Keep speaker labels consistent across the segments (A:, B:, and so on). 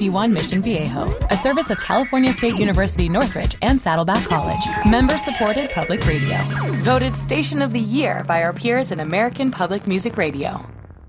A: HD1 Mission Viejo, a service of California State University Northridge and Saddleback College. Member-supported public radio. Voted Station of the Year by our peers in American Public Music Radio.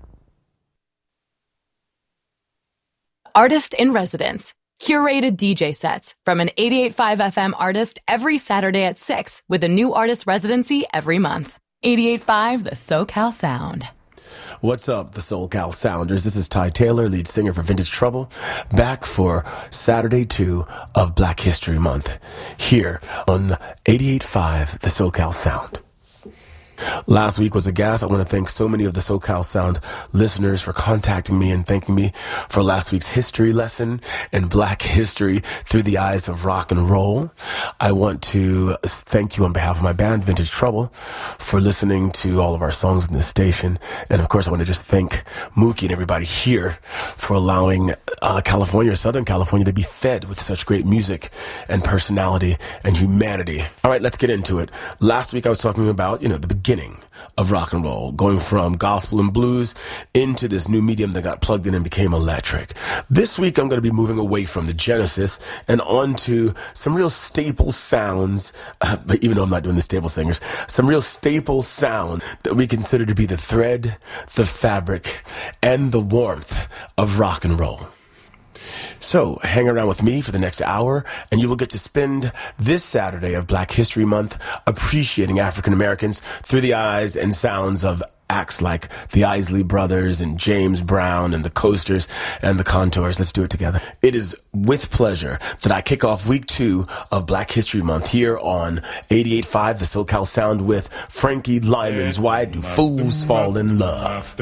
A: Artist in Residence. Curated DJ sets from an 88.5 FM artist every Saturday at 6 with a new artist residency every month. 88.5 The SoCal Sound.
B: What's up, the SoCal Sounders? This is Ty Taylor, lead singer for Vintage Trouble, back for Saturday 2 of Black History Month here on 88.5 The SoCal Sound. Last week was a gas. I want to thank so many of the SoCal Sound listeners for contacting me and thanking me for last week's history lesson and Black history through the eyes of rock and roll. I want to thank you on behalf of my band, Vintage Trouble, for listening to all of our songs in this station. And of course, I want to just thank Mookie and everybody here for allowing California, Southern California, to be fed with such great music and personality and humanity. All right, let's get into it. Last week I was talking about, the beginning of rock and roll, going from gospel and blues into this new medium that got plugged in and became electric. This week, I'm going to be moving away from the genesis and onto some real staple sounds, but even though I'm not doing the staple singers, some real staple sound that we consider to be the thread, the fabric, and the warmth of rock and roll. So hang around with me for the next hour, and you will get to spend this Saturday of Black History Month appreciating African Americans through the eyes and sounds of acts like the Isley Brothers and James Brown and the Coasters and the Contours. Let's do it together. It is with pleasure that I kick off week 2 of Black History Month here on 88.5 The SoCal Sound with Frankie Lyman's Why Do Fools Fall in Love?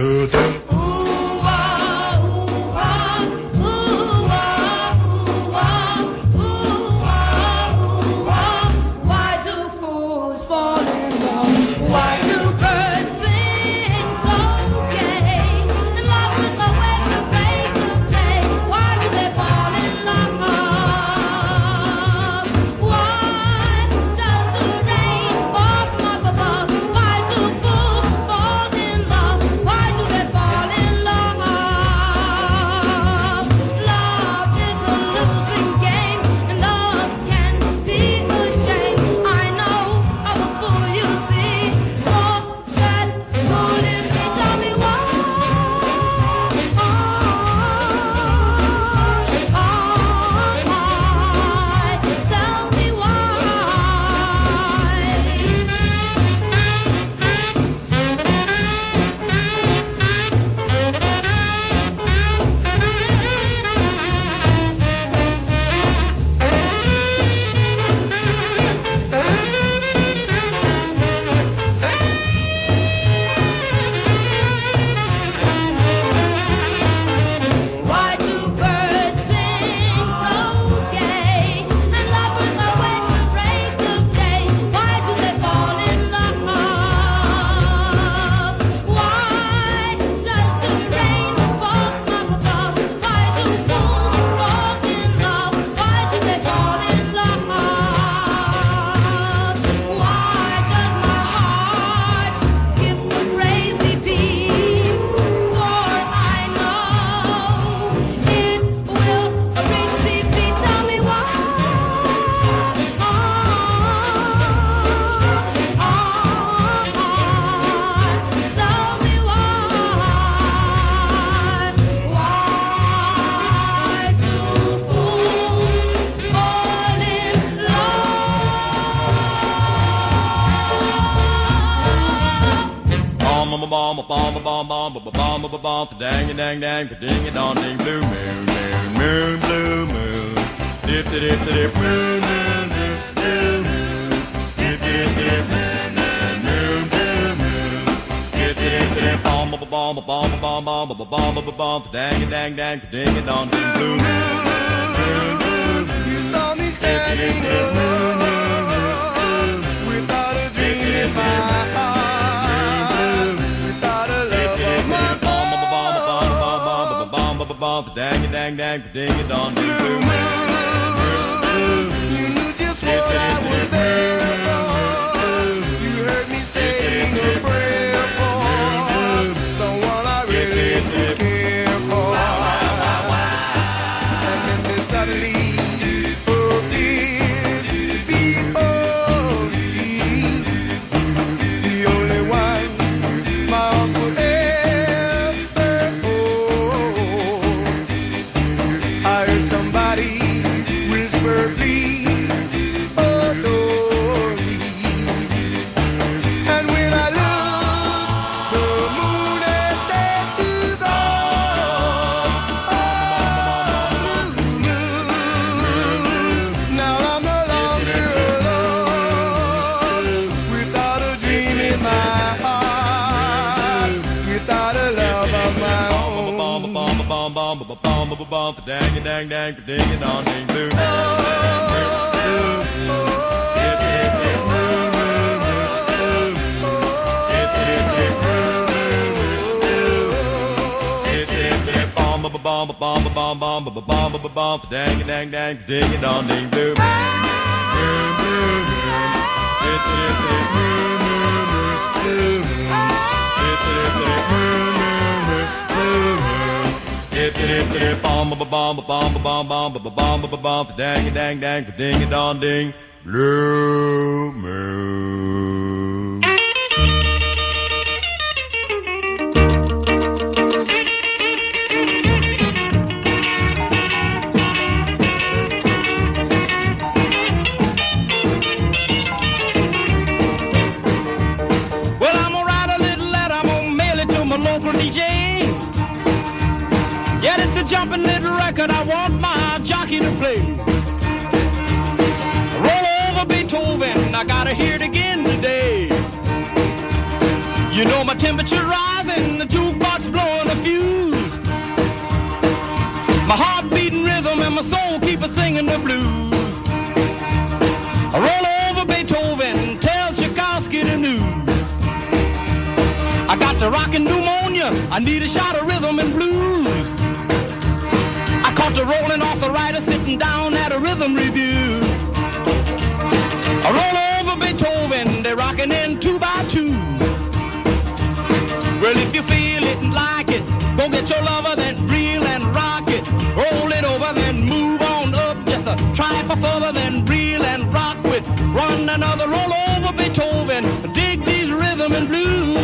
C: Dang dang dang, ding it on ding blue moon, moon, moon, blue moon, dip dip dip moon, moon, blue moon, dip dip dip moon, moon, blue moon, dip dip dip bomb bomb bomb bomb bomb bomb bomb bomb, dang dang dang, ding it on ding blue moon, moon, blue moon. You saw me standing alone without a dream in my heart. Dang it, dang, dang, ding it on blue moon. You knew just what I was there for. You heard me saying a prayer for someone I really care for. And Dang, dang, dang, ding, dong, ding, blue. Dang, dang, dang, ding, dong, ding, blue. Dang, dang, dang, ding, dong, ding, blue moon.
D: Well, I'm gonna write a little letter, I'm gonna mail it to my local DJ. Yeah, this is a jumping little record I want my jockey to play. Roll over Beethoven, I gotta hear it again today. You know my temperature rising, the jukebox blowing a fuse. My heart beating rhythm and my soul keep singing the blues. Roll over Beethoven, tell Tchaikovsky the news. I got the rockin' pneumonia, I need a shot of rhythm and blues. I caught the rolling arthritis sitting down at a rhythm review. I roll over Beethoven, they're rocking in 2 by 2. Well, if you feel it and like it, go get your lover, then reel and rock it. Roll it over, then move on up. Just a try for further, then reel and rock with. Run another roll over Beethoven, dig these rhythm and blues.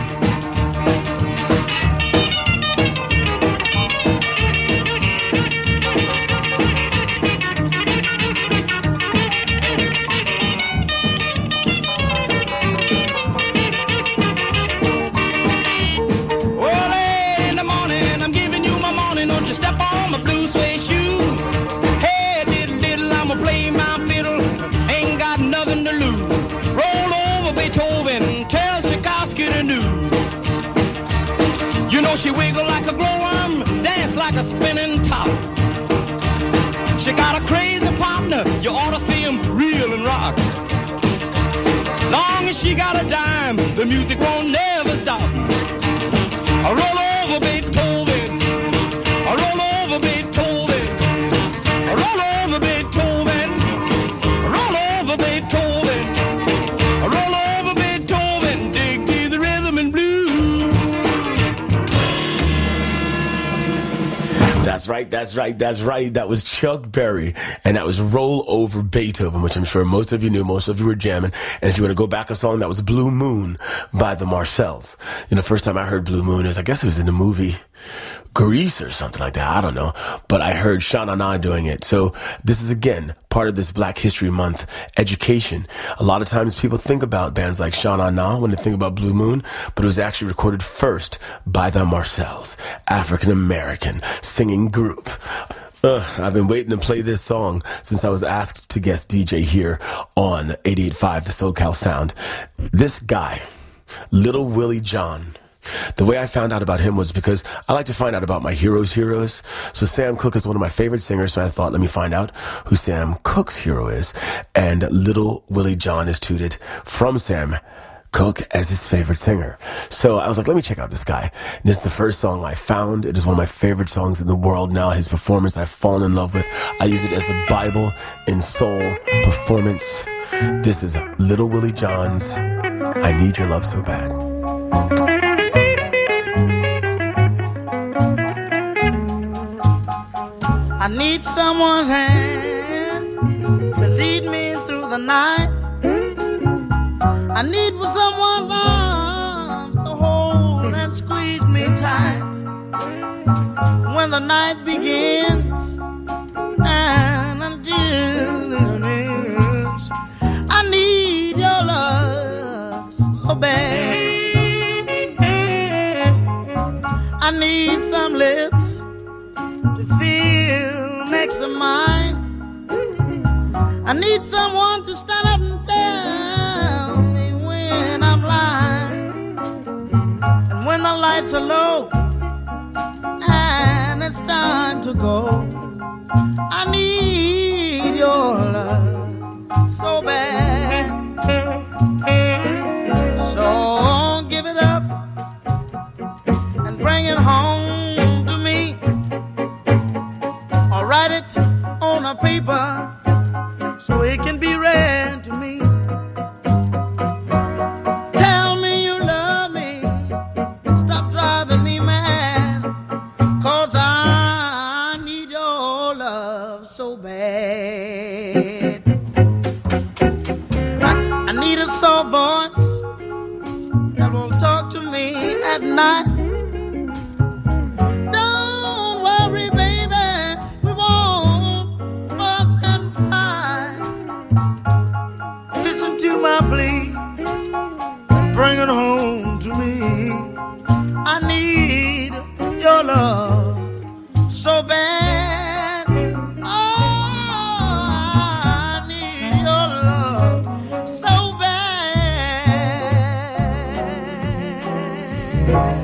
D: She wiggle like a glowworm, dance like a spinning top. She got a crazy partner, you ought to see him reel and rock. Long as she got a dime, the music won't never stop. I roll over Beethoven, I roll over Beethoven, I roll over Beethoven, I roll over Beethoven, I roll over Beethoven, dig through the rhythm and blues.
B: That's right, that's right, that's right. That was Chuck Berry, and that was Roll Over Beethoven, which I'm sure most of you knew, most of you were jamming. And if you want to go back a song, that was Blue Moon by the Marcells. You know, first time I heard Blue Moon is, I guess it was in the movie Grease or something like that. I don't know. But I heard Sha Na Na doing it. So this is, again, part of this Black History Month education. A lot of times people think about bands like Sha Na Na when they think about Blue Moon, but it was actually recorded first by the Marcells, African-American singing group. I've been waiting to play this song since I was asked to guest DJ here on 88.5 The SoCal Sound. This guy, Little Willie John. The way I found out about him was because I like to find out about my heroes' heroes. So Sam Cooke is one of my favorite singers, so I thought, let me find out who Sam Cooke's hero is. And Little Willie John is tutored from Sam Cooke as his favorite singer. So I was like, let me check out this guy. And this is the first song I found. It is one of my favorite songs in the world now. His performance I've fallen in love with. I use it as a Bible in soul performance. This is Little Willie John's I Need Your Love So Bad.
E: I need someone's hand to lead me through the night. I need for someone's arms to hold and squeeze me tight. When the night begins and until it ends, I need your love so bad. I need some lips to feel next to mine. I need someone to stand up and tell me when I'm lying. And when the lights are low and it's time to go, I need your love so bad. So give it up and bring it home to me, or write it on a paper so it can be read to me. Tell me you love me, stop driving me mad, 'cause I need your love so bad. I need a soft voice that will talk to me at night. Don't worry, baby, we won't fuss and fight. Listen to my plea and bring it home to me. I need your love so bad. Oh, I need your love so bad.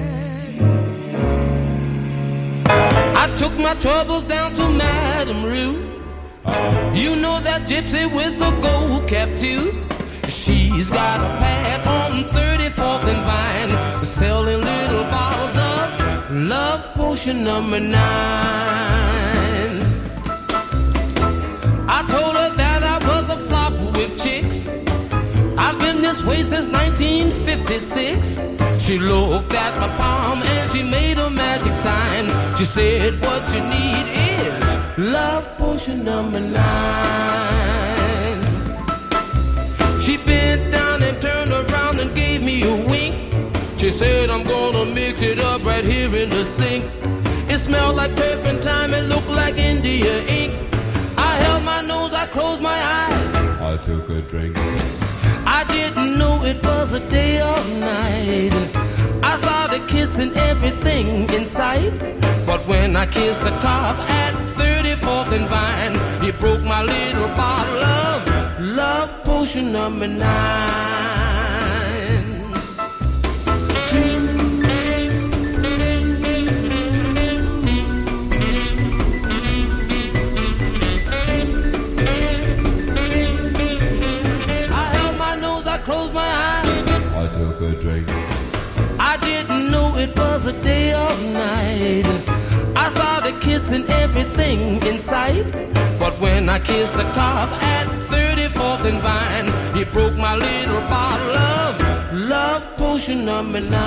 F: I took my troubles down to Madame Ruth. You know that gypsy with the gold cap tooth. She's got a pad on 34th and Vine, selling little bottles of Love Potion number 9. I told her that I was a flop with chicks. I've been this way since 1956. She looked at my palm and she made a magic sign. She said, what you need is Love Potion number 9. She bent down and turned around and gave me a wink. She said, I'm gonna mix it up right here in the sink. It smelled like turpentine and looked like India ink. I held my nose, I closed my eyes.
C: I took a drink.
F: I didn't know it was a day or night. I started kissing everything in sight. But when I kissed the cop at 34th and Vine, he broke my little bottle of Love Potion number 9. Closed my eyes.
C: I took a drink.
F: I didn't know it was a day or night. I started kissing everything in sight. But when I kissed the cop at 34th and Vine, he broke my little bottle of Love Potion number 9.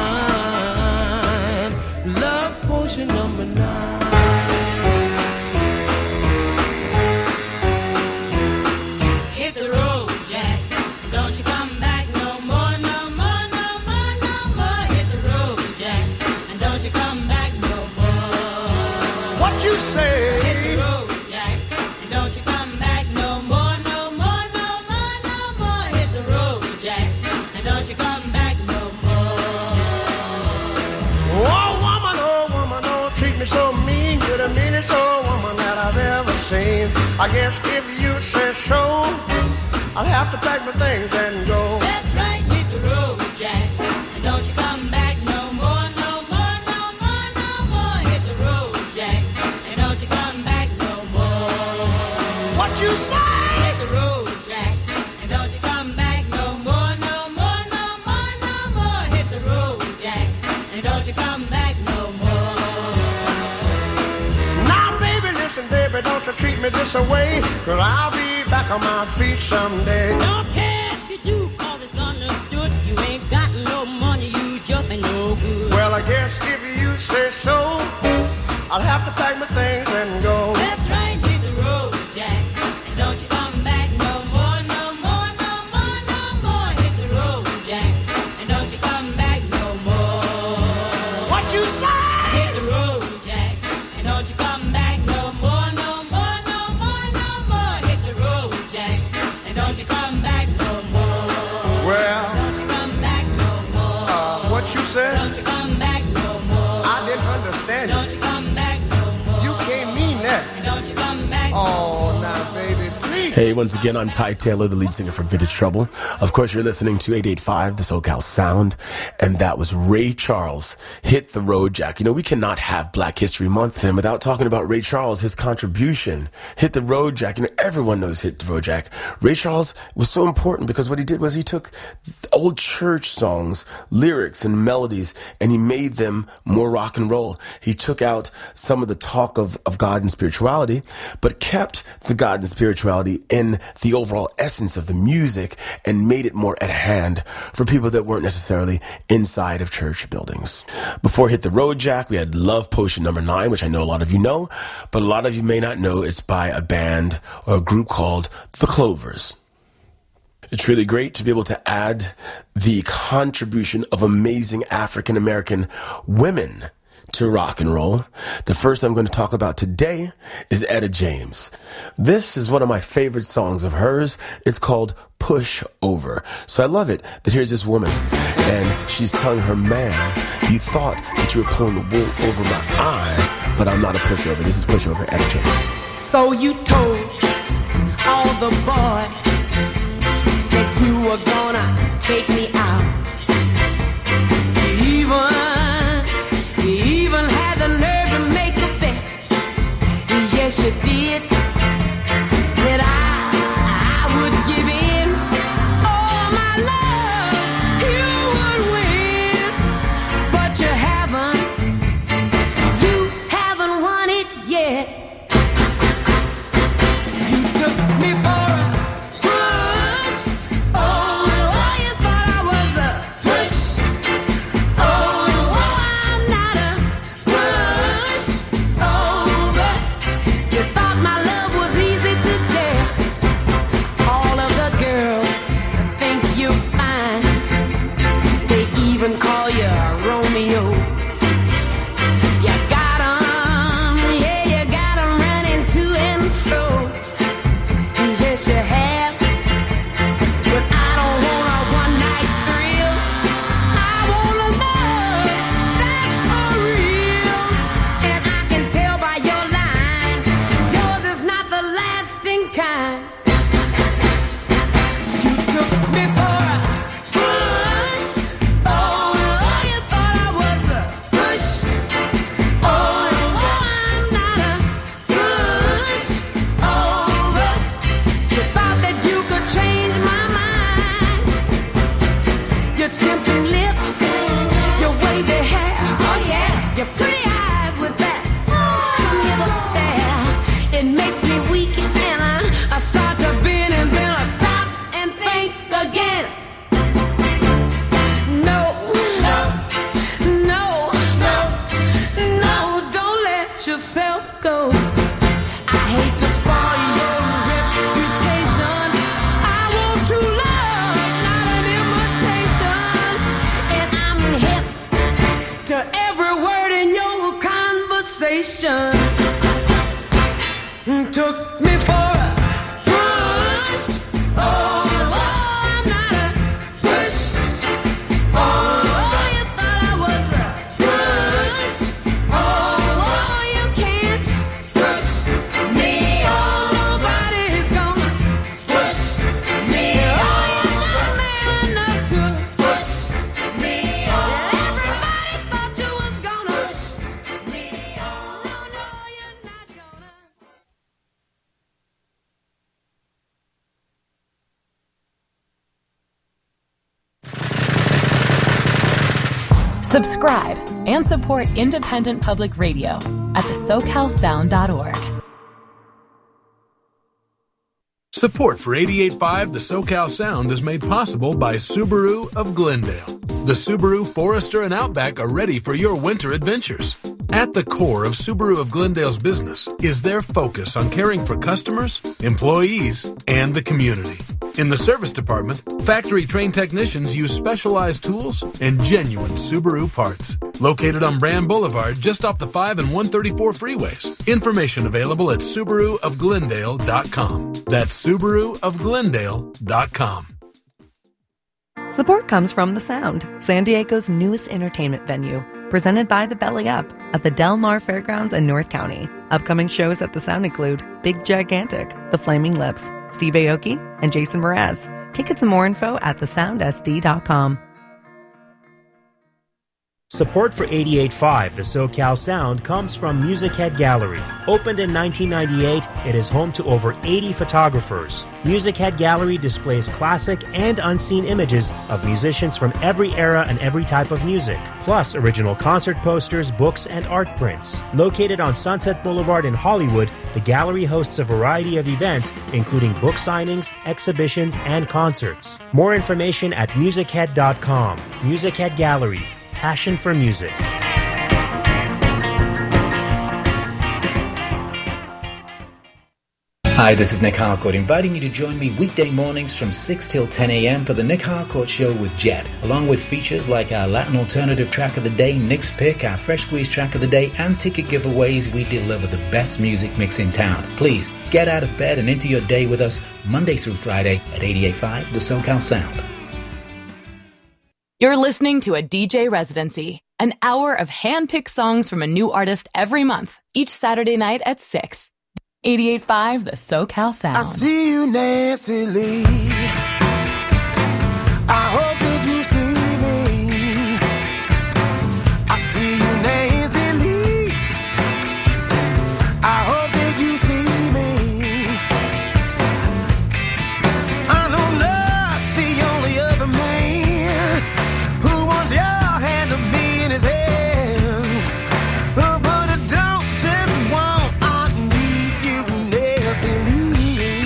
F: Love Potion number 9.
G: Hit the road, Jack. Don't you come back no more, no more, no more, no more. Hit the road, Jack, and don't you come back no more.
E: What you say?
G: Hit the road, Jack, and don't you come back no more, no more, no more, no more. Hit the road, Jack, and don't you come back no more.
E: Oh woman, don't treat me so mean. You're the meanest old woman that I've ever seen. I guess if you say so, I'll have to pack my things and go.
G: That's right, hit the road, Jack, and don't you come back no more, no more, no more, no more. Hit the road, Jack, and don't you come back no more.
E: What you say?
G: Hit the road, Jack, and don't you come back no more, no more, no more, no more. Hit the road, Jack, and don't you come back no more.
E: Now, baby, listen, baby, don't you treat me this way, 'cause I'll be back on my feet someday.
G: Don't care if you do, 'cause it's understood. You ain't got no money, you just ain't no good.
E: Well, I guess if you say so, I'll have to pack my things and go.
G: That's right.
E: Oh, now, baby, please.
B: Hey, once again, I'm Ty Taylor, the lead singer from Vintage Trouble. Of course, you're listening to 885, the SoCal Sound, and that was Ray Charles, Hit the Road Jack. You know, we cannot have Black History Month then without talking about Ray Charles, his contribution. Hit the Road Jack. You know, everyone knows Hit the Road Jack. Ray Charles was so important because what he did was he took old church songs, lyrics and melodies, and he made them more rock and roll. He took out some of the talk of God and spirituality, but kept the God and spirituality in the overall essence of the music and made it more at hand for people that weren't necessarily inside of church buildings. Before Hit the Road Jack, we had Love Potion number 9, which I know a lot of you know, but a lot of you may not know it's by a band or a group called The Clovers. It's really great to be able to add the contribution of amazing African-American women to rock and roll. The first I'm going to talk about today is Etta James. This is one of my favorite songs of hers. It's called Push Over. So I love it that here's this woman and she's telling her man, you thought that you were pulling the wool over my eyes, but I'm not a pushover. This is Push Over, Etta James.
H: So you told all the boys that you were gonna take me out. You even had the nerve to make a bet. Yes, you did. That I would give in all my love. You would win, but you haven't won it yet. You took me for a push. Oh, you thought I was a push. Oh, I'm not a push over. You thought my love was easy to get. All of the girls think you're fine. They even call you Romeo. You got 'em, yeah, you got 'em running to and fro. Yes, you have. But I don't want a one-night thrill. I want a love that's for real. And I can tell by your line, yours is not the lasting kind. You took me for a push. Oh, you thought I was a push. Oh, I'm not a push over. You thought that you could change my mind. Your tempting lips, your wavy hair, oh yeah, your pretty eyes with that come hither stare. It makes me weak and I start to bend and then I stop and think again. No, don't let yourself go. I hate to spoil your reputation. I want true love, not an imitation. And I'm hip to every word in your conversation. Took me for a push. Oh, I'm not a push. Oh, you thought I was a push. Oh, you can't push me. Nobody's gonna push me. Oh, you're not man enough to push me. Everybody thought you was gonna push me. Oh, no, you're not gonna.
A: Subscribe and support independent public radio at thesocalsound.org.
I: Support for 88.5 The SoCal Sound is made possible by Subaru of Glendale. The Subaru Forester and Outback are ready for your winter adventures. At the core of Subaru of Glendale's business is their focus on caring for customers, employees, and the community. In the service department, factory-trained technicians use specialized tools and genuine Subaru parts. Located on Brand Boulevard, just off the 5 and 134 freeways. Information available at SubaruofGlendale.com. That's SubaruofGlendale.com.
J: Support comes from The Sound, San Diego's newest entertainment venue, presented by The Belly Up at the Del Mar Fairgrounds in North County. Upcoming shows at the Sound include Big Gigantic, The Flaming Lips, Steve Aoki, and Jason Mraz. Tickets and more info at thesoundsd.com.
K: Support for 88.5, the SoCal Sound, comes from Music Head Gallery. Opened in 1998, it is home to over 80 photographers. Music Head Gallery displays classic and unseen images of musicians from every era and every type of music, plus original concert posters, books, and art prints. Located on Sunset Boulevard in Hollywood, the gallery hosts a variety of events, including book signings, exhibitions, and concerts. More information at musichead.com. Music Head Gallery. Passion for music.
L: Hi, this is Nick Harcourt, inviting you to join me weekday mornings from 6 till 10 a.m. for the Nick Harcourt Show with Jet, along with features like our Latin Alternative Track of the Day, Nick's Pick, our Fresh Squeeze Track of the Day, and ticket giveaways. We deliver the best music mix in town. Please, get out of bed and into your day with us Monday through Friday at 88.5 The SoCal Sound.
A: You're listening to a DJ Residency, an hour of hand-picked songs from a new artist every month, each Saturday night at 6. 88.5 The SoCal Sound.
E: I see you, Nancy Lee. I hope that you see me. I see you, Nancy Lee. I hope that you see me. I know not the only other man who wants your hand to be in his hand. But I don't just want, I need you, Nancy Lee.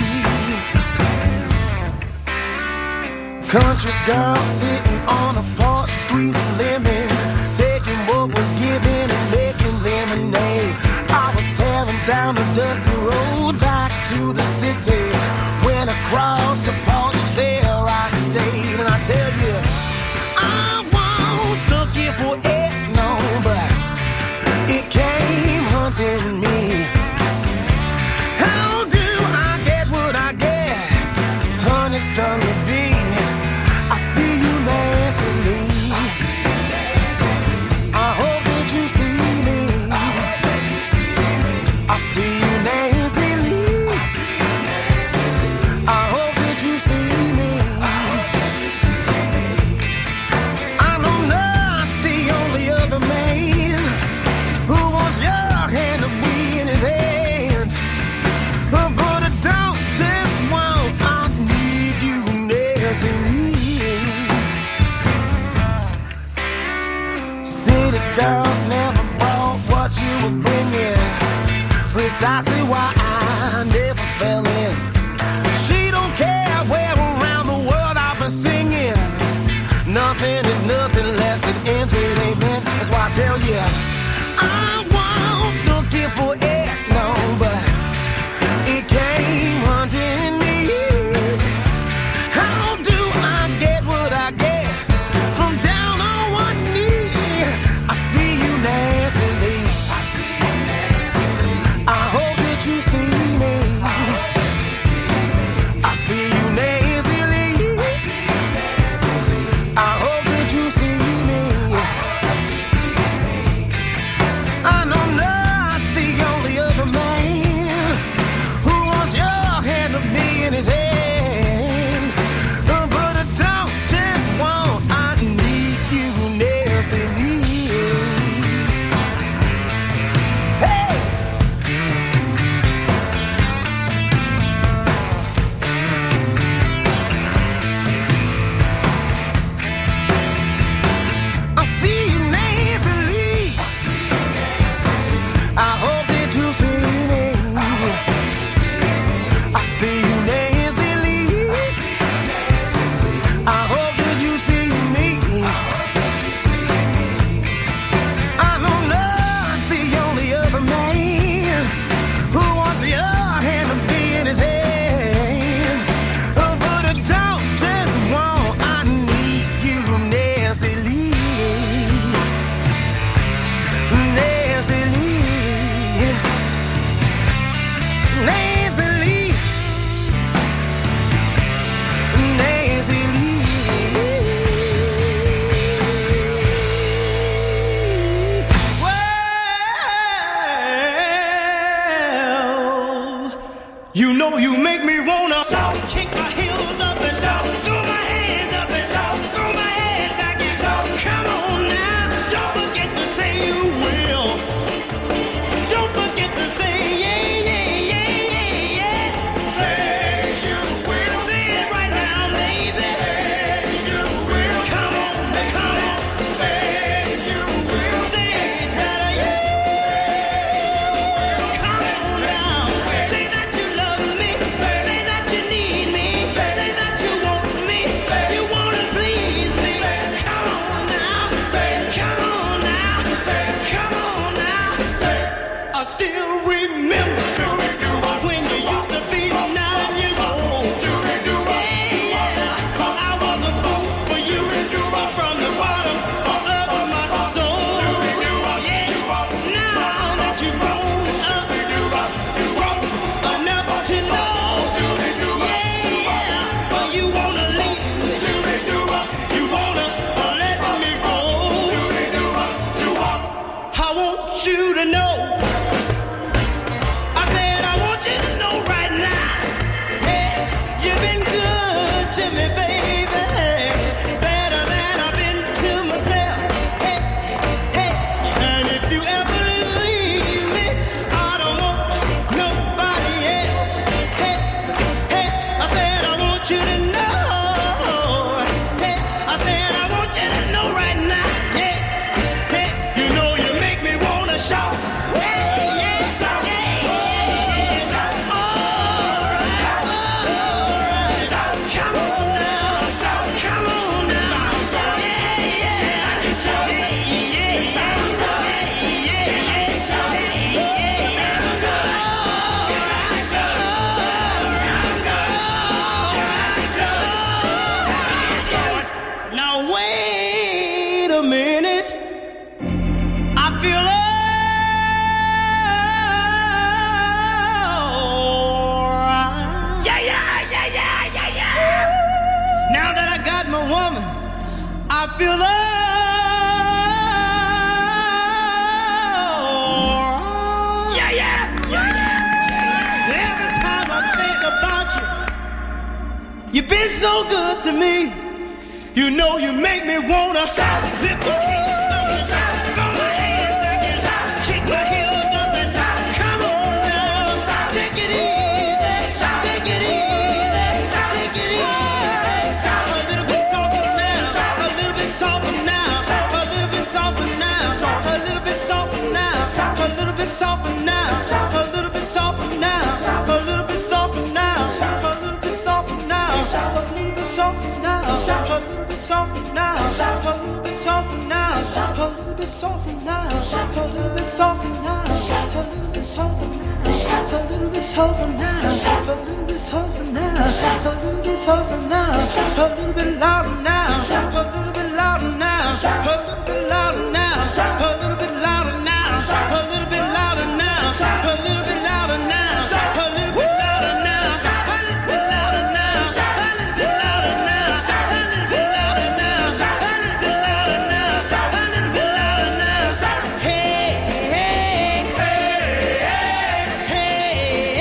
E: Country girl sitting on a porch, squeezing lemons, taking what was given and making lemonade. I was tearing down the dusty road back to the city. When I crossed the porch, there I stayed. And I tell you, I won't looking for it, no, but it came hunting me. How do I get what I get? Honey, stung to be. I see you, Nancy Lee. I hope that you see me. I see you, Nancy Lee. I hope that you see me. I know not the only other man who wants your hand to be in his hand. But I don't just want, I need you, Nancy Lee. City girls never brought what you were bringing. Precisely why I never fell in. She don't care where around the world I've been singing. Nothing is nothing less than entertainment. That's why I tell you, I won't looking for it, no, but it came hunting me. How do I get what I get from down on one knee? I see you, Nancy Lee. I hope that you see me. I see you, Nancy Lee. I hope that you see me. I know not the only other man who wants your hand to be in his hand. But I don't just want, I need you, Nancy Lee. Hey! I see you, Nancy Lee. I hope that you see me. I see you, Nancy Lee. I hope that you see me. I know not the only other man who wants your hand to be in his hand. But I don't just want, I need you, Nancy Lee. Nancy Lee. Nancy Lee. You know you make me wanna kick my heels up and throw my hands up and throw my head back and come on now. Don't forget to say you will. Don't forget to say yeah, yeah, yeah, yeah, yeah. Say you will. Say it right now, baby. Say you will. Come on, come on. Say you will. Say it better, yeah. Come on now. Say that you love me. Say that you need me. Say that you want me. You wanna please me. Come on now. Come on now. Come on now. I still remember when you used to be 9 years old. Yeah, I was a fool for you from the bottom of my soul. Yeah, now that you've grown up, grown enough to know. Yeah, you wanna leave me. You wanna let me go. I want you to know. I said I want you to know right now. Hey, you've been good to me, baby. Better than I've been to myself. Hey, hey, and if you ever leave me, I don't want nobody else. Hey, hey, I said I want you to know. Hey, I said I want you to know right now. Yeah, hey, you know you make me wanna shout. Hey, yes, yeah, yeah. All right. Come on now, come on now. Yeah, yeah, now wait a minute. I feel alright. Yeah. Now that I got my woman, I feel alright. Every time I think about you, you've been so good to me. You know you make me wanna lift my hands up and throw my hands back and kick my heels up and come on now. Take it easy, take it easy, take it easy. A little bit softer now, a little bit softer now, a little bit softer now, a little bit softer now, a little bit softer now, a little bit softer now, a little bit softer now, a little bit softer now, a little bit softer now, a little bit softer now, a little bit softer now, a little bit softer now, a little bit softer now, a little bit softer now, a little bit softer now, a little bit softer now, a little bit softer now, a little bit louder now, a little bit louder now, a little bit louder now, a little bit louder now, a little bit louder now, a little bit louder now, a little bit louder now, a little bit louder now, a little bit louder now, a little bit louder now, a little bit louder now, a little bit louder now. Hey, hey, hey, hey,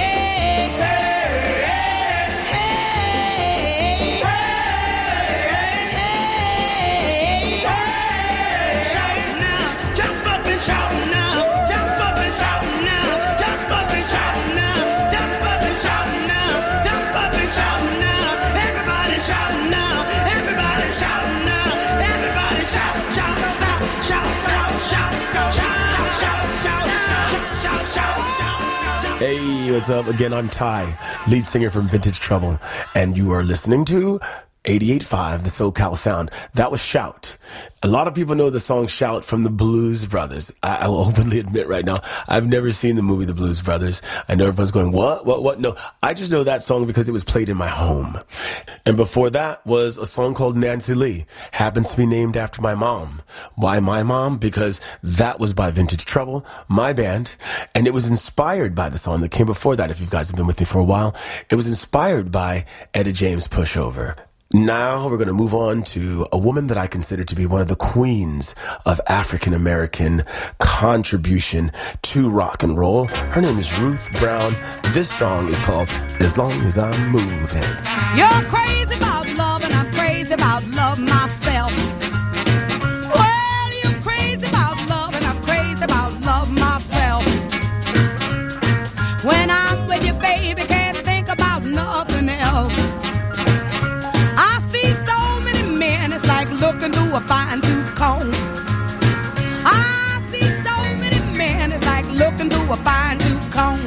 E: shout now, jump up and shout now, jump up and shout now, jump up and shout now, jump up and shout now, jump up and shout now. Everybody shout now, everybody shout now, everybody shout, shout, shout, shout, shout, shout, shout, shout, shout, shout.
B: Hey, what's up? Again, I'm Ty, lead singer from Vintage Trouble, and you are listening to 88.5, the SoCal Sound. That was Shout. A lot of people know the song Shout from the Blues Brothers. I will openly admit right now, I've never seen the movie The Blues Brothers. I know everyone's going, what? No, I just know that song because it was played in my home. And before that was a song called Nancy Lee. Happens to be named after my mom. Why my mom? Because that was by Vintage Trouble, my band, and it was inspired by the song that came before that. If you guys have been with me for a while, it was inspired by Etta James' Pushover. Now we're going to move on to a woman that I consider to be one of the queens of African American contribution to rock and roll. Her name is Ruth Brown. This song is called As Long As I'm Moving.
H: You're crazy about love and I'm crazy about love myself. Well, you're crazy about love and I'm crazy about love myself. When I'm with you, baby, can't think about nothing else. I see so many men, it's like looking through a fine-tooth comb. I see so many men, it's like looking through a fine-tooth comb.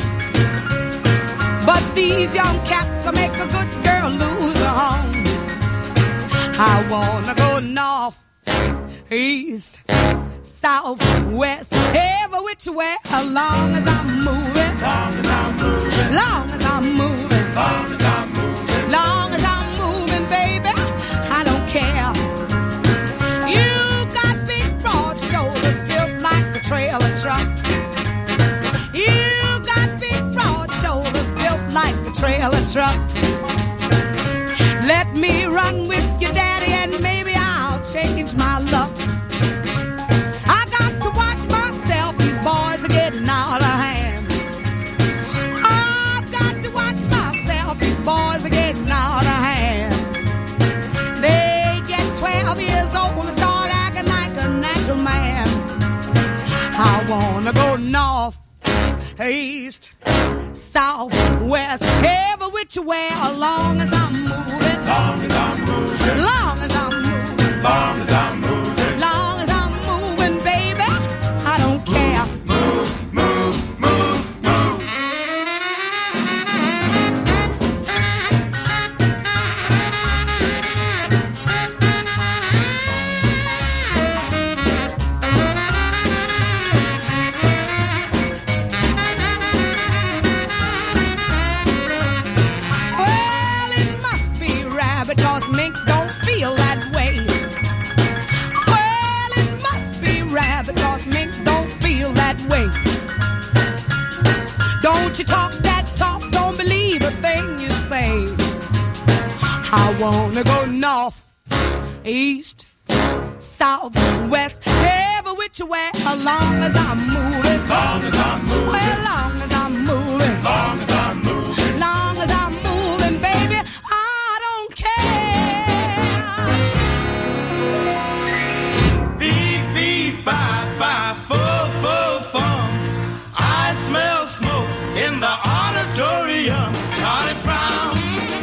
H: But these young cats will make a good girl lose her home. I wanna go north, east, south, west, every which way, as long as I'm moving. Long as I'm moving. Long as I'm moving. Long as I'm moving. Long as I'm moving, baby, I don't care. You got big broad shoulders built like a trailer truck. You got big broad shoulders built like a trailer truck. Let me run with your daddy and maybe I'll change my luck. I got to watch myself, these boys are getting out of hand. I've got to watch myself, these boys are getting out of hand. They get 12 years old and start acting like a natural man. I wanna go north, east, south, west, every which way, as long as I'm moving. Long as I'm moving. Long as I'm moving. Long as I'm moving. Long as I'm moving, baby, I don't care. Move, move, move, move. Well, it must be rare because mink don't feel that way. Well, it must be rare because mink don't feel that way. Don't you talk that talk, don't believe a thing you say. I wanna go north, east, south, west, every which way, as long as I'm moving. Long as I'm moving. Well, long as I'm moving. Long as I'm moving. Long as I'm moving, baby, I don't care.
D: Fee, fee, fi, fi, fo, fo, fum. I smell smoke in the auditorium. Charlie Brown,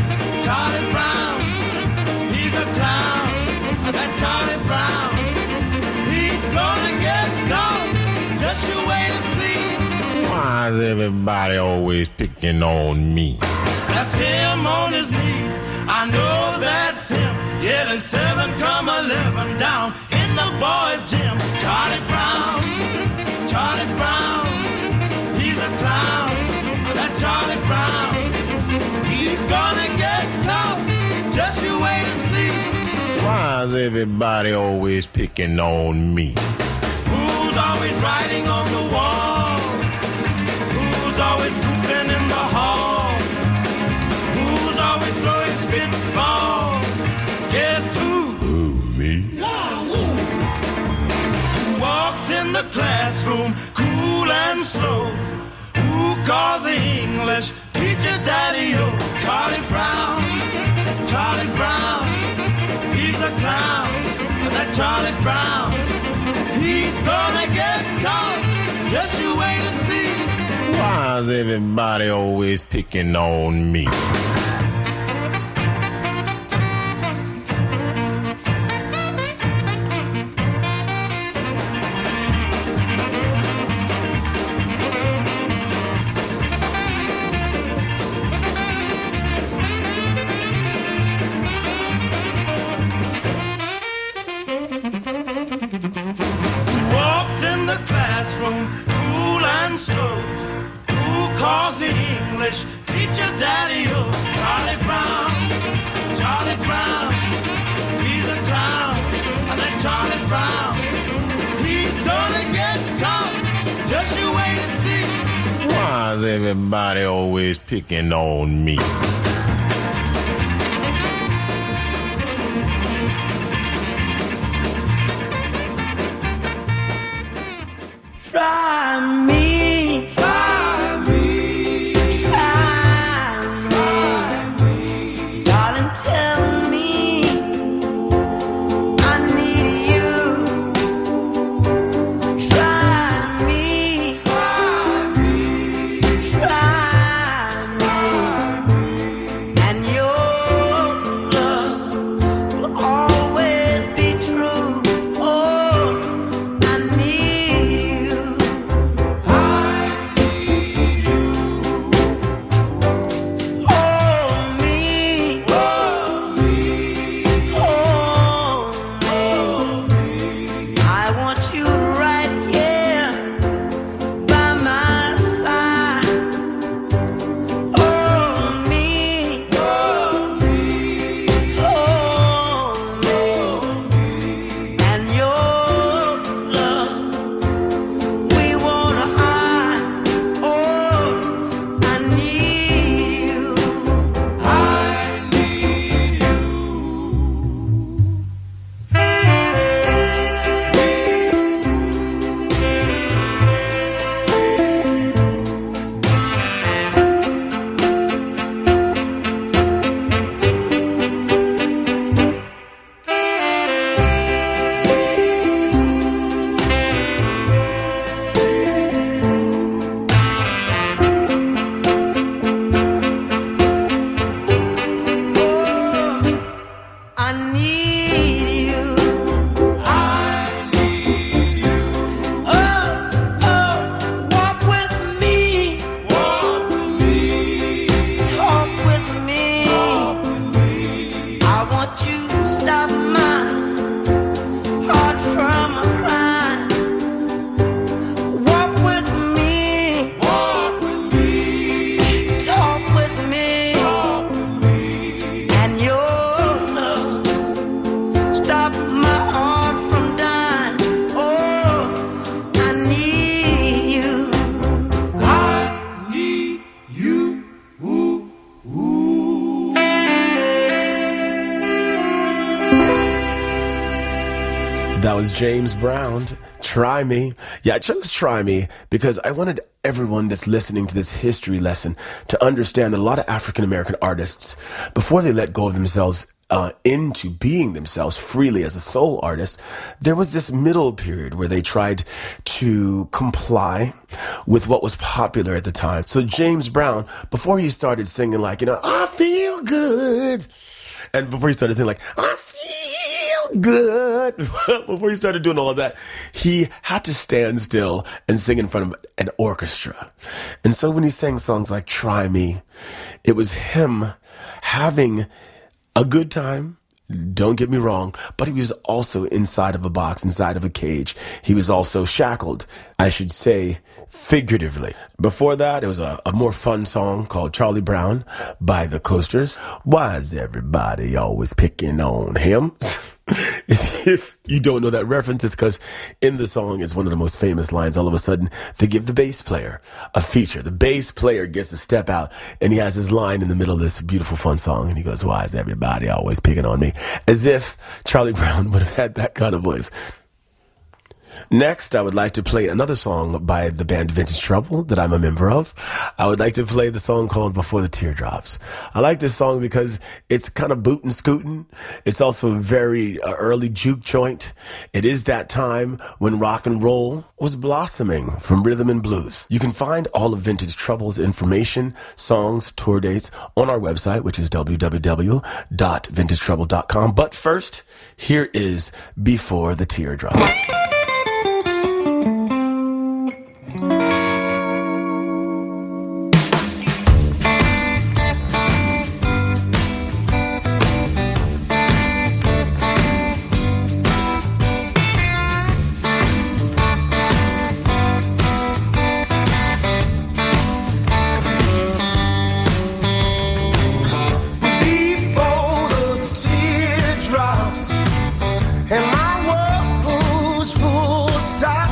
D: he's a clown. That Charlie Brown, he's gonna get caught. Just you wait and see.
C: Why is everybody always picking on me?
D: That's him on his knees. I know that's him. Yelling 7, 11 down in the boys' gym. Charlie Brown, he's a clown. That Charlie Brown, he's gonna get caught. Just you wait and see.
C: Why is everybody always picking on me?
D: Who's always writing on the wall? Who's always goofing in the hall? Who's always throwing spitballs? Guess who?
C: Who, me?
D: Who walks in the classroom cool and slow? Who calls the English teacher daddy-o? Charlie Brown, he's a clown. That Charlie Brown, he's gonna get caught. Just you wait and see.
C: Why is everybody always picking on me?
D: Walks in the classroom cool and slow. Who calls the English teacher daddy-o? Charlie Brown, he's a clown. That Charlie Brown, he's gonna get caught. Just you wait and see.
C: Why is everybody always picking on me?
B: That was James Brown, Try Me. Yeah, I chose Try Me because I wanted everyone that's listening to this history lesson to understand that a lot of African American artists, before they let go of themselves into being themselves freely as a soul artist, there was this middle period where they tried to comply with what was popular at the time. So James Brown, before he started singing like, I feel good, and before he started singing like, I feel good, before he started doing all of that, he had to stand still and sing in front of an orchestra. And so when he sang songs like Try Me, it was him having a good time, don't get me wrong, but he was also inside of a box, inside of a cage. He was also shackled, I should say, figuratively. Before that, it was a more fun song called Charlie Brown by the Coasters. Why is everybody always picking on him? If you don't know that reference, it's because in the song, it's one of the most famous lines. All of a sudden, they give the bass player a feature. The bass player gets to step out, and he has his line in the middle of this beautiful, fun song, and he goes, why is everybody always picking on me? As if Charlie Brown would have had that kind of voice. Next, I would like to play another song by the band Vintage Trouble that I'm a member of. I would like to play the song called Before the Teardrops. I like this song because it's kind of bootin' scootin'. It's also very early juke joint. It is that time when rock and roll was blossoming from rhythm and blues. You can find all of Vintage Trouble's information, songs, tour dates on our website, which is www.vintagetrouble.com. But first, here is Before the Teardrops.
M: And my world goes full stop.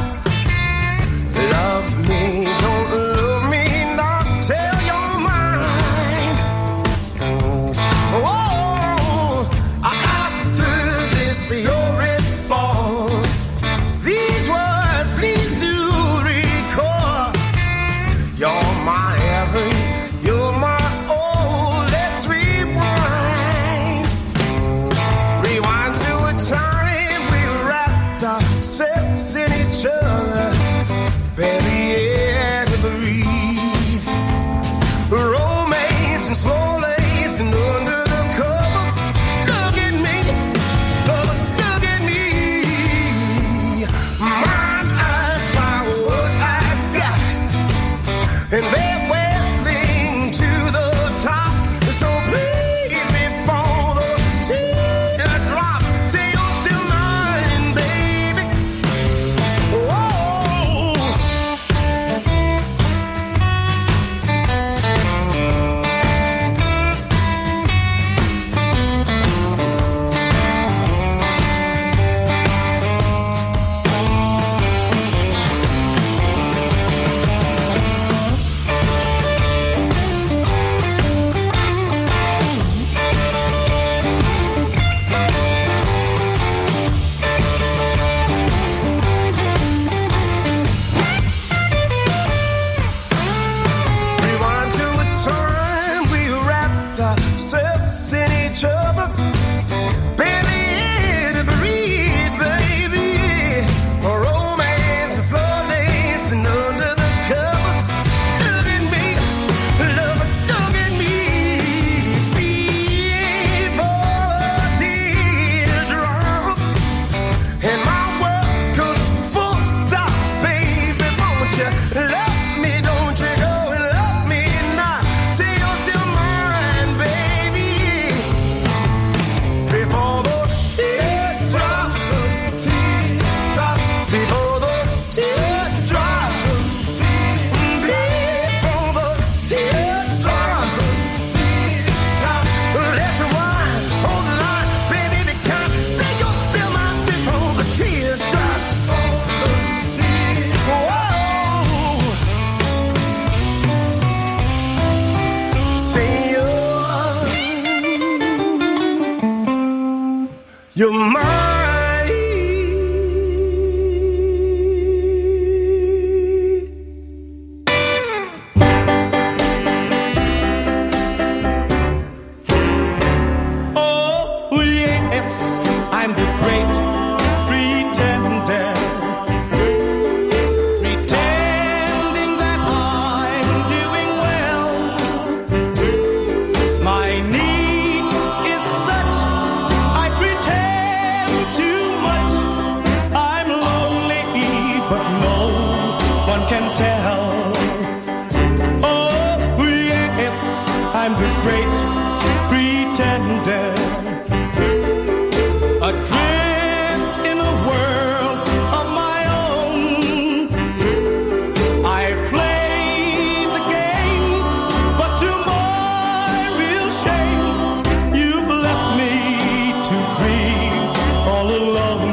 M: the great pretender, adrift in a world of my own. I play the game, but to my real shame, you've left me to dream all alone.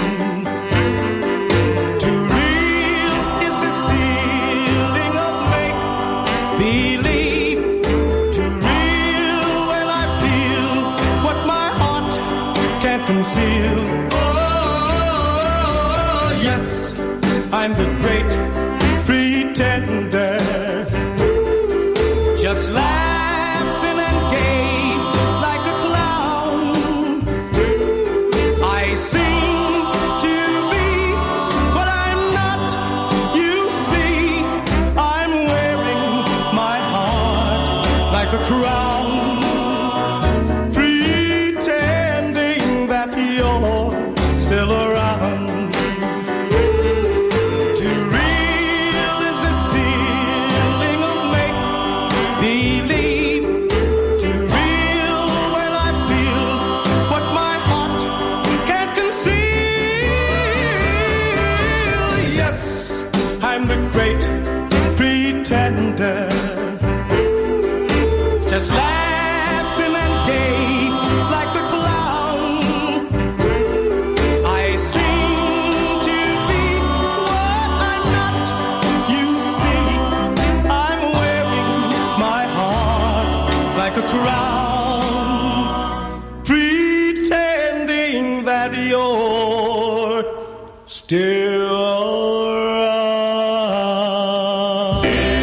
M: Too real is this feeling of make-believe. Too real when I feel what my heart can't conceal. Oh, yes, I'm the great pretender, just laughing and gay like a clown. I seem to be what I'm not. You see, I'm wearing my heart like a crown, pretending that you're still around. Too real is this feeling of make-believe. Too real when I feel what my heart can't conceal. Yes, I'm the great pretender, just laughing and gay like a clown. I seem to be what I'm not. You see, I'm wearing my heart like a crown, pretending that you're still around.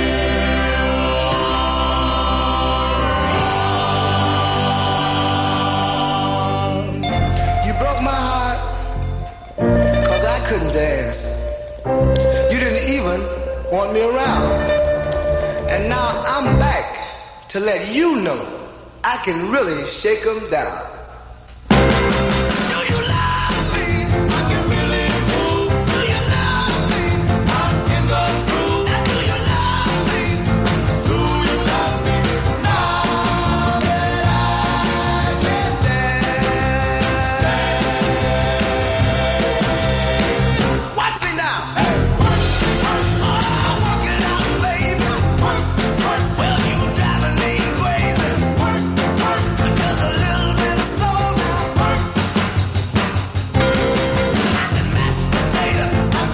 N: You broke my heart, 'cause I couldn't dance. You didn't even want me around. And now I'm back to let you know I can really shake 'em down. Do you love me? I can really move. Do you love me? I'm in the groove. Do you love me? Do you love me? Now that I can dance. Watch me now. Hey. Oh, work it out, baby. Well, you driving me crazy. Just a little bit soul now. I can mash potato.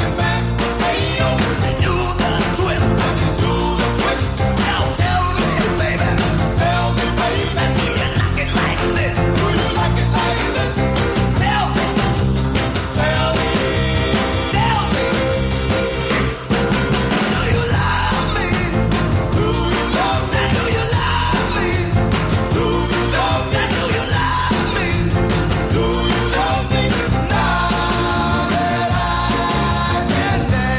N: And do the twist. Do Now tell me, baby. Do you like it like this? Tell me. Do you love me? Do you love me? Do you love me? Do you love me? Do you love me? Do you love me? Now that I can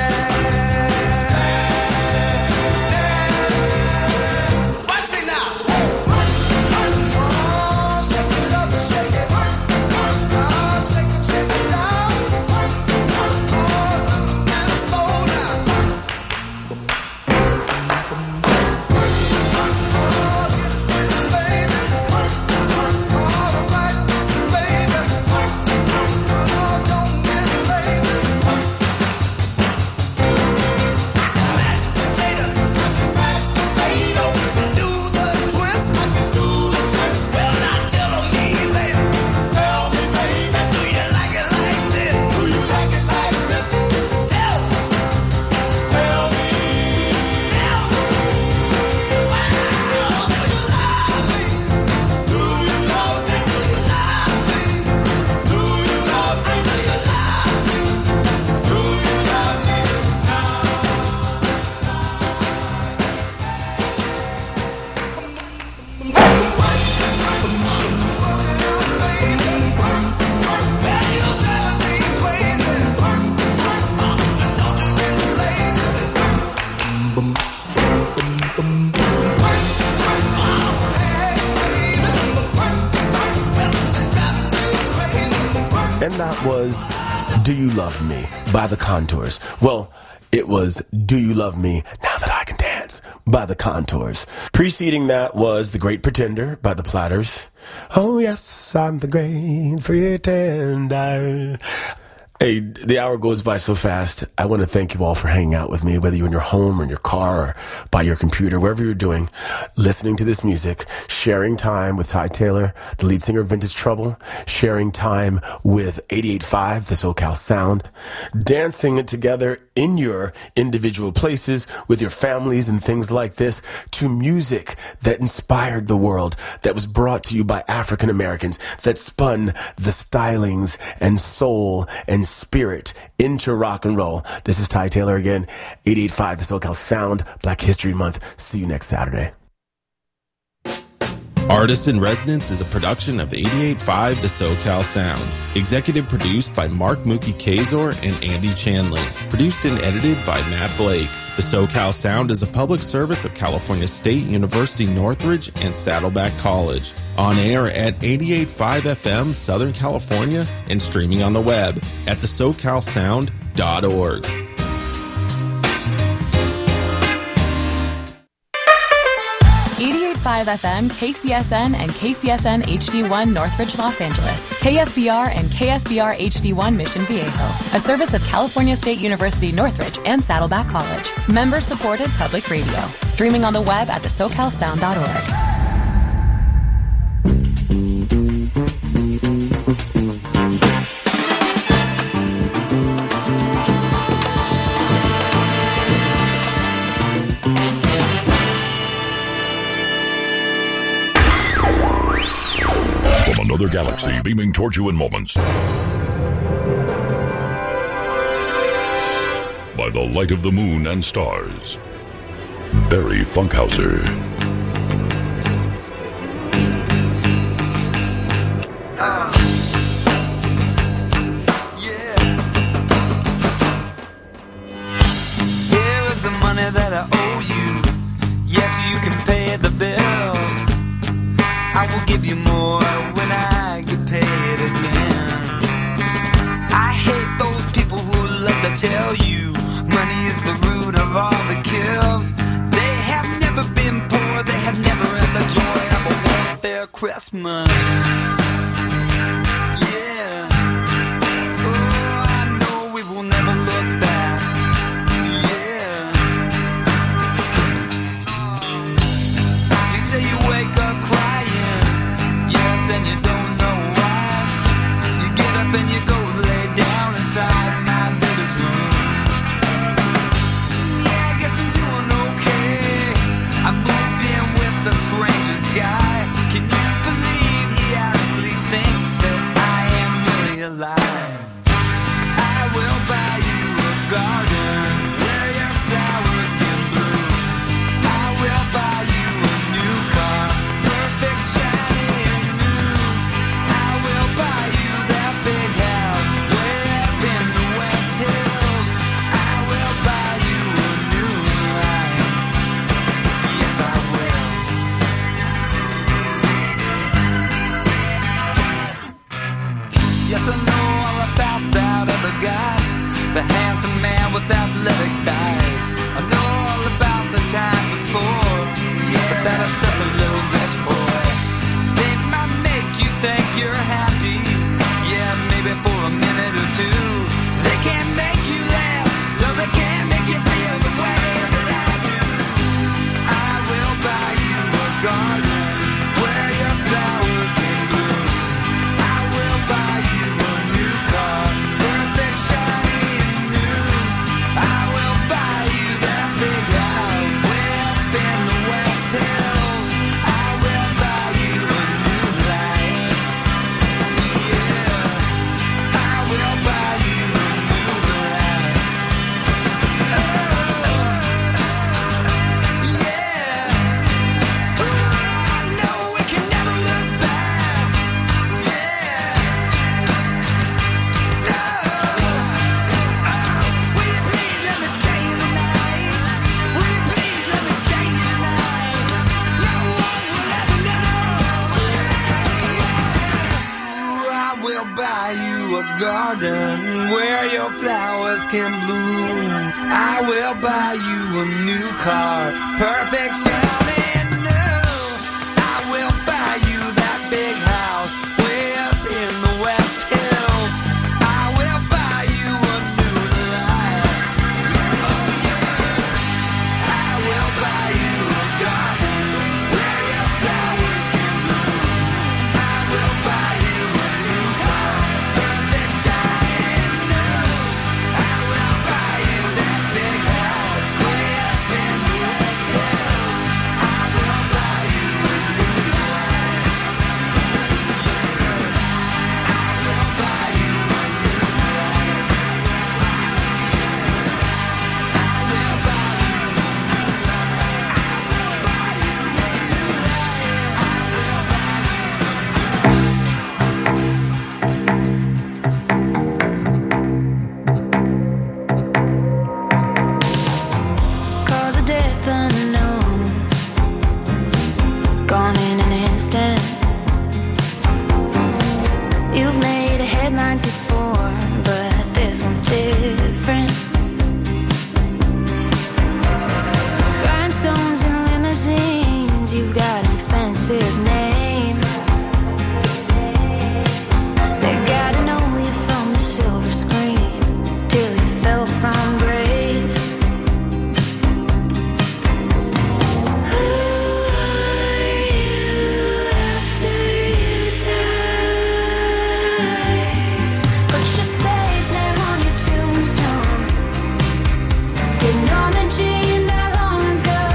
N: dance. Watch me now. Oh, shake it up, shake it. Oh, shake it down. Oh, and soul now.
B: And that was Do You Love Me by The Contours. Well, it was Do You Love Me Now That I Can Dance. Romance by the Contours. Preceding that was The Great Pretender by the Platters. Oh yes, I'm the great pretender. Hey, the hour goes by so fast. I want to thank you all for hanging out with me, whether you're in your home or in your car or by your computer, wherever you're doing, listening to this music, sharing time with Ty Taylor, the lead singer of Vintage Trouble, sharing time with 88.5, the SoCal Sound, dancing it together in your individual places with your families and things like this to music that inspired the world, that was brought to you by African Americans, that spun the stylings and soul and spirit into rock and roll. This is Ty Taylor again, 88.5, the SoCal Sound, Black History Month. See you next Saturday.
O: Artist in Residence is a production of 88.5 The SoCal Sound. Executive produced by Mark Mookie Kazor and Andy Chanley. Produced and edited by Matt Blake. The SoCal Sound is a public service of California State University Northridge and Saddleback College. On air at 88.5 FM Southern California and streaming on the web at thesocalsound.org.
A: FM, KCSN, and KCSN HD1 Northridge, Los Angeles, KSBR and KSBR HD1 Mission Viejo, a service of California State University Northridge and Saddleback College. Member-supported public radio. Streaming on the web at thesocalsound.org.
P: Another galaxy beaming towards you in moments. By the light of the moon and stars, Barry Funkhauser.
Q: Here is the money that I owe you. Yes, you can pay the bills. I will give you more when I get paid again. I hate those people who love to tell you money is the root of all the kills. They have never been poor, they have never had the joy of a welfare Christmas. Yeah. Oh, I know we will never look back. Yeah. You say you wake up crying. And you don't know why. You get up and you go lay down inside my baby's room. Yeah, I guess I'm doing okay. I moved in with the strangest guy. Can you believe he asked me garden where your flowers can bloom. I will buy you a new car, perfect, shining new. I will buy you that big house way up in the West Hills. I will buy you a new life. Oh yeah. I will buy you a garden where your flowers can bloom. I will buy you a new car, perfect, shining new. I will buy you that big house way up in the West Hills. I will buy you a new life. I will buy you a new life. I will buy you a new life. I will buy you a new life. I will
H: Cause of death unknown, gone in an instant. You've made headlines before, but this one's different. Rhinestones and limousines, you've got an expensive name. They gotta know you from the silver screen till you fell from grace. Who are you after you die? Put your stage name on your tombstone. Did Norma Jean that long ago?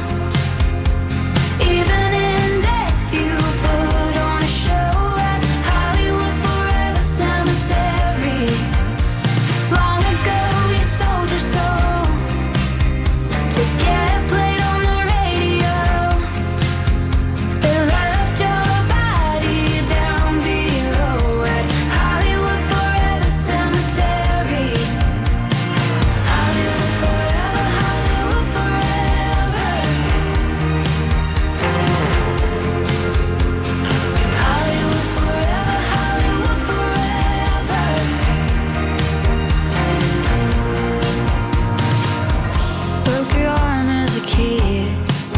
H: Even in death, you put on a show at Hollywood Forever Cemetery. Long ago, you sold your soul to get played on the radio. They left your body down below at Hollywood Forever Cemetery. Hollywood forever, Hollywood forever. Hollywood forever, Hollywood forever. Broke your arm as a kid,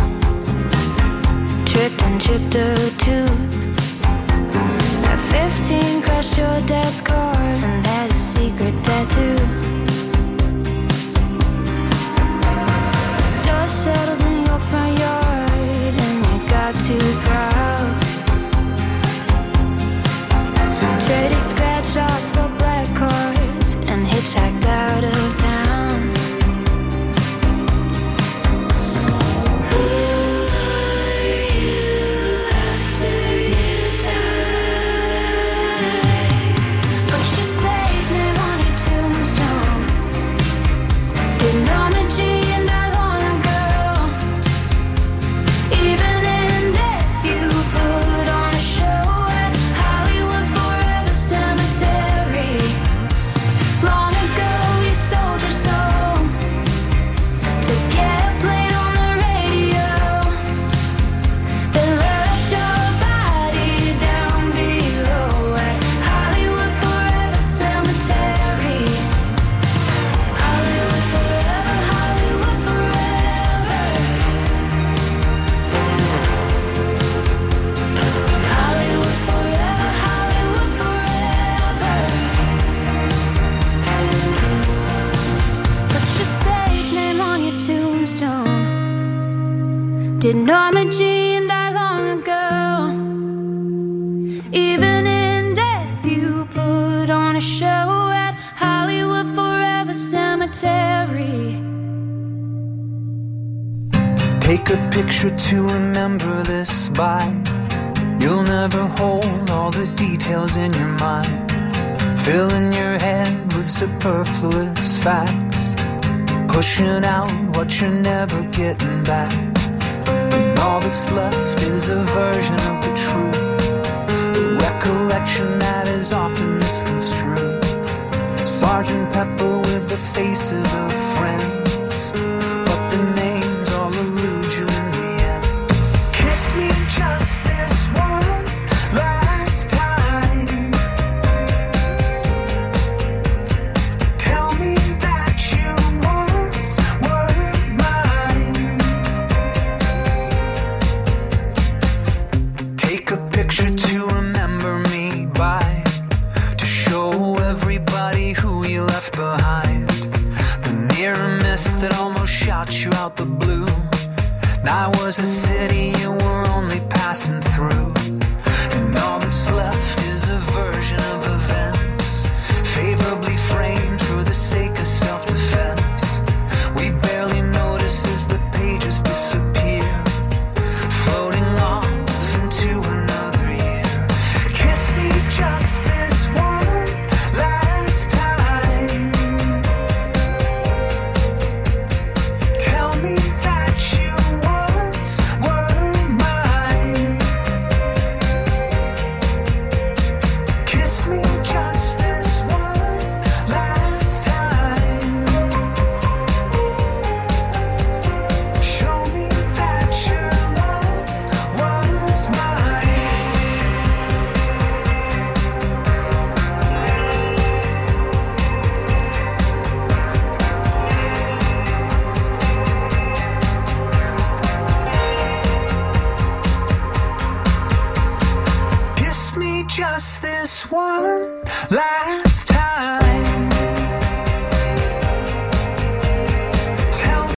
H: tripped and chipped a tooth. At 15, crushed your dad's car and had a secret tattoo. Dust settled in your front yard and you got too proud. Traded scratch shots for black cards and hitchhiked out of town. Who are you after you die? Put your stage name on your tombstone. Did Norma Jean that long ago? Even in death, you put on a show at Hollywood Forever Cemetery. Long ago, you sold your soul to get played on the radio. They left your body down below at Hollywood Forever Cemetery. Hollywood forever, Hollywood forever. Hollywood forever, Hollywood forever. Put your stage name on your tombstone. Did Norma Jean die long ago? Even in death, you put on a show at Hollywood Forever Cemetery.
Q: Take a picture to remember this by. You'll never hold all the details in your mind. Filling your head with superfluous facts. Pushing out what you're never getting back. And all that's left is a version of the truth. A recollection that is often misconstrued. Sergeant Pepper with the faces of friends.